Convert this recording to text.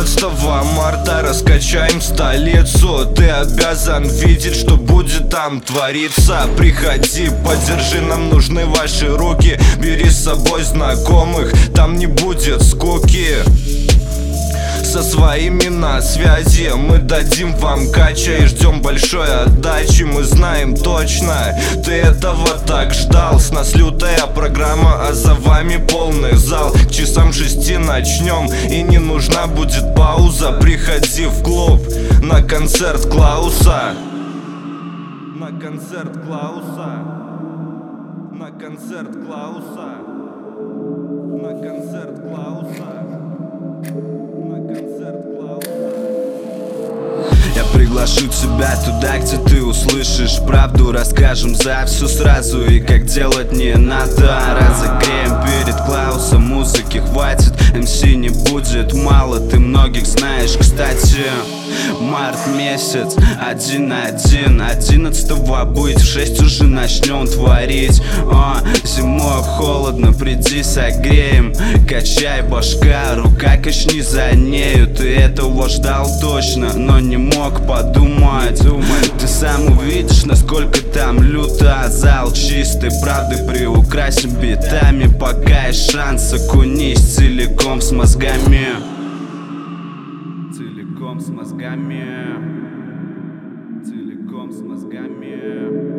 11 марта раскачаем столицу. Ты обязан видеть, что будет там твориться. Приходи, поддержи, нам нужны ваши руки. Бери с собой знакомых, там не будет скуки. Со своими на связи мы дадим вам кача и ждем большой отдачи. Мы знаем точно, ты этого так ждал. С нас лютая программа, а за вами полный зал. К часам 6 начнем, и не нужна будет пауза. Приходи в клуб на концерт Клауса. На концерт Клауса. На концерт Клауса. На концерт Клауса. Я приглашу тебя туда, где ты услышишь правду. Расскажем за все сразу и как делать не надо. Разогреем перед Клаусом, музыки хватит. МС не будет мало, ты многих знаешь, кстати. Март месяц, 1-1, 11-го будет в 6 уже начнем творить. Зимой холодно, приди согреем. Качай башка, рука качни за нею. Ты этого ждал точно, но не мог подумать. Ты сам увидишь, насколько там люто. Зал чистой правды приукрасим битами. Пока есть шанс, окунись целиком с мозгами. Целиком с мозгами. Целиком с мозгами.